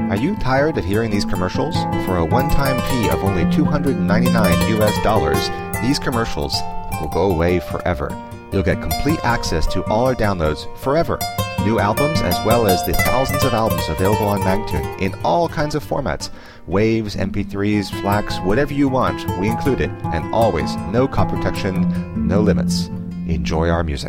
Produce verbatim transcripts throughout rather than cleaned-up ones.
Are you tired of hearing these commercials? For a one-time fee of only two hundred ninety-nine U S dollars, these commercials will go away forever. You'll get complete access to all our downloads forever. New albums as well as the thousands of albums available on Magnatune in all kinds of formats. Waves, M P threes, FLACs, whatever you want, we include it. And always, no copy protection, no limits. Enjoy our music.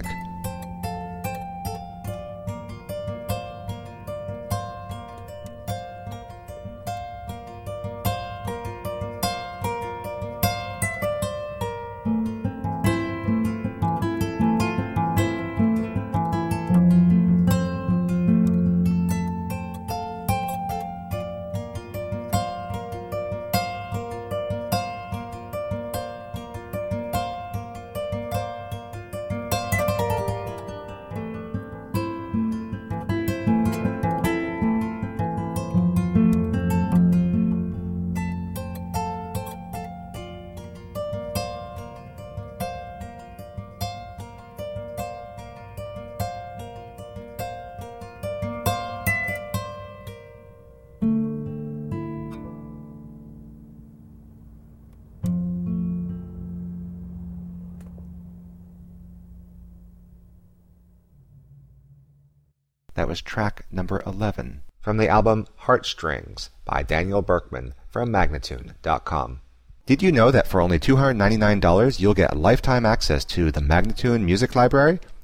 That was track number eleven from the album Heartstrings by Daniel Berkman from Magnatune dot com. Did you know that for only two hundred ninety-nine dollars you'll get lifetime access to the Magnatune Music Library?